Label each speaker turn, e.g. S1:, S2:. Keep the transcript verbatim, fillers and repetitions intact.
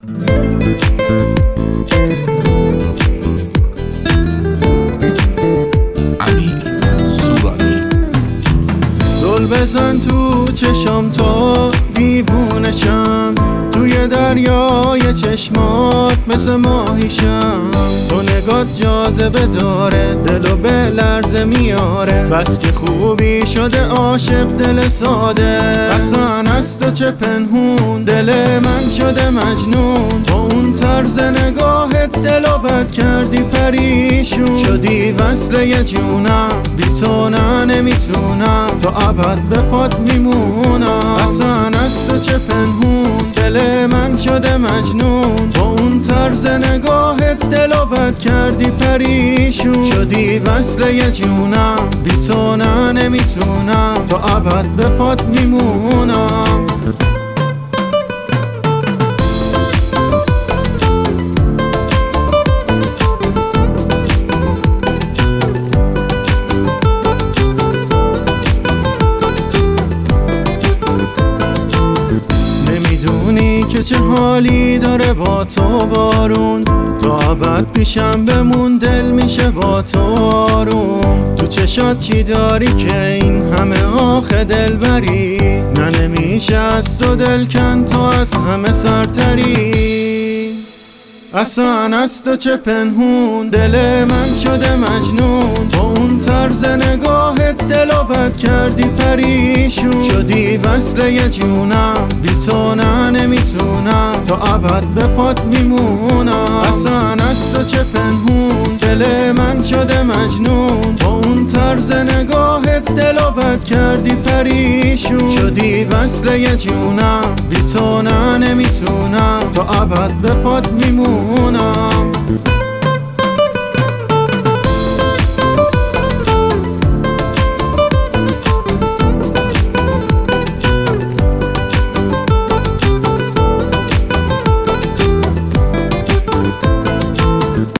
S1: امیر سورانی.
S2: دل بزن تو چشم تا دیوونه شم، توی دریای چشمات مثل ماهیشم. تو نگات جاذبه داره، دلو به لرزه میاره، بس که خوبی شده عاشق دل ساده. اصلا از تو چه پنهون، دل من شده مجنون. با اون طرز نگاهت دلو بد کردی پریشون. شدی وصل یه جونم، بی تو نه نمیتونم، تا ابد به پات میمونم. اصلا از تو چه پنهون، دل من شده مجنون. با اون طرز نگاهت دلو بد کردی پریشون. شدی وصل یه جونم، بی تو نه نمیتونم، تا ابد به پات میمونم. که چه حالی داره با تو بارون، تا ابد پیشم بمون دل میشه با تو آروم. تو چشات چی داری که این همه آخه دل بری، نه نمیشه از تو دل کن تو از همه سرتری. اصلا از تو چه پنهون، دل من شده مجنون. با اون طرز نگاهت دلو بد کردی پریشون. شدی وصل یه جونم، بی تو نه نمیتونم، تا ابد به پات میمونم. اصلا از تو چه پنهون، دل من شده مجنون. با اون طرز نگاهت دلو بد کردی پریشون. شدی وصل یه جونم، بی تو نه نمیتونم، تا ابد به پات میمونم.